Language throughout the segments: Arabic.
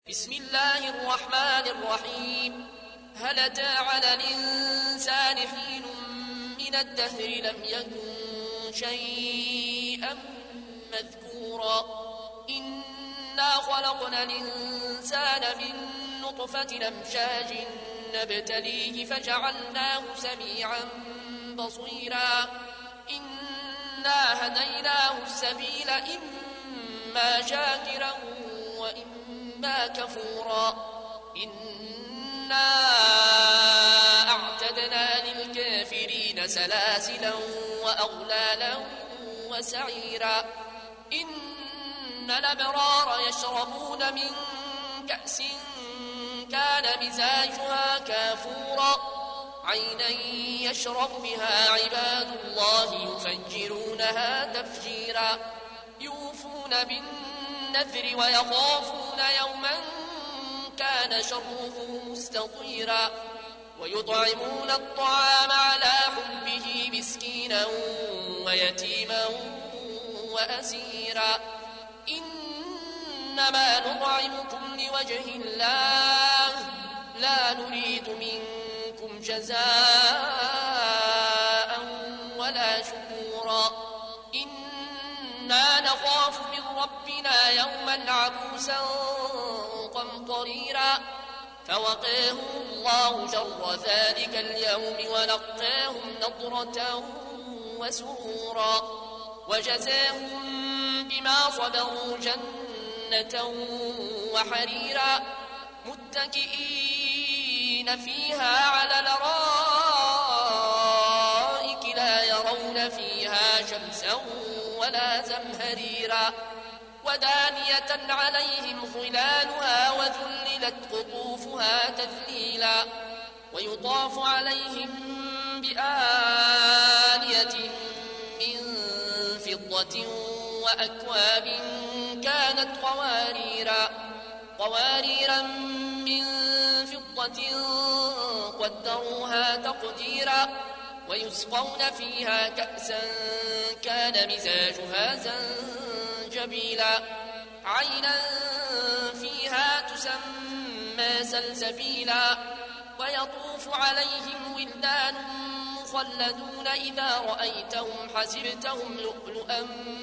بسم الله الرحمن الرحيم. هل أتى على الإنسان حين من الدهر لم يكن شيئا مذكورا إنا خلقنا الإنسان من نطفة أمشاج نبتليه فجعلناه سميعا بصيرا إنا هديناه السبيل إما شاكرا وإما كفورا إنا أعتدنا للكافرين سلاسلا وأغلالا وسعيرا إن الأبرار يشربون من كأس كان مزاجها كافورا عينا يشرب بها عباد الله يفجرونها تفجيرا يوفون بالنذر ويخافون يوما كان شره مستطيرا ويطعمون الطعام على حبه مسكينا ويتيما وأسيرا إنما نطعمكم لوجه الله لا نريد منكم جزاء ولا شكورا إنا نخاف من ربنا يوما عبوسا قمطريرا فوقاهم الله شر ذلك اليوم ولقاهم نضرة وسرورا وجزاهم بما صبروا جنة وحريرا متكئين فيها على الأرائك لا يرون فيها شمسا ولا زمهريرا ودانية عليهم ظلالها وذللت قطوفها تذليلا ويطاف عليهم بآنية من فضة وأكواب كانت قواريرا من فضة قدروها تقديرا ويسقون فيها كأسا كان مزاجها زنجبيلا عينا فيها تسمى سلسبيلا ويطوف عليهم ولدان مخلدون إذا رأيتهم حسبتهم لؤلؤا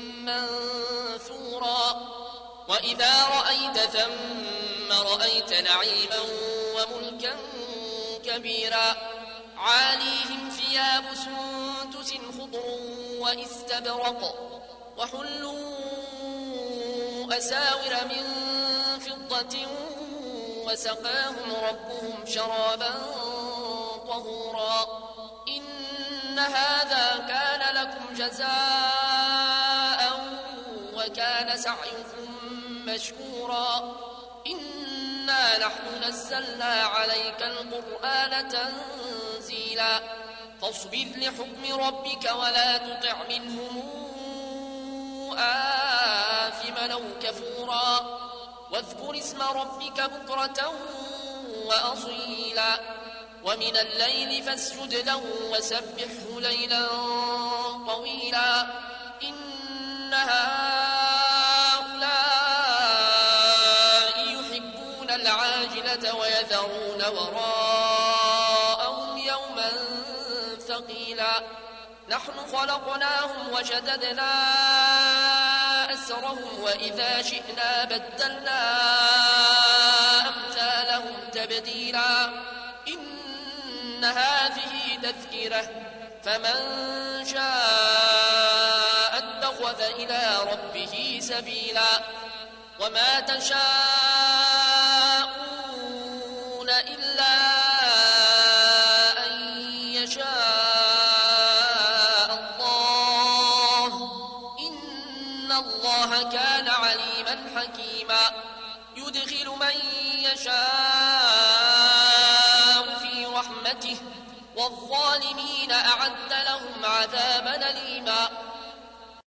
منثورا وإذا رأيت ثم رأيت نعيما وملكا كبيرا عاليهم ثياب سندس خضر واستبرق وحلوا أساور من فضة وسقاهم ربهم شرابا طهورا إن هذا كان لكم جزاء وكان سعيكم مشكورا إنا نحن نزلنا عليك القرآن تنزيلا فاصبر لحكم ربك ولا تطع منهم آثما أو كفورا واذكر اسم ربك بكرة وأصيلا ومن الليل فاسجد له وسبحه ليلا طويلا إن هؤلاء يحبون العاجلة ويذرون وراءهم يوما ثقيلا نحن خلقناهم وشددنا أسرهم وإذا شئنا بدلنا أمثالهم تبديلا إن هذه تذكرة فمن شاء اتخذ إلى ربه سبيلا وما تشاءون إلا أن يشاء الله إن الله كان عليما حكيما يدخل من يشاء في رحمته والظالمين أعد لهم عذابا أليما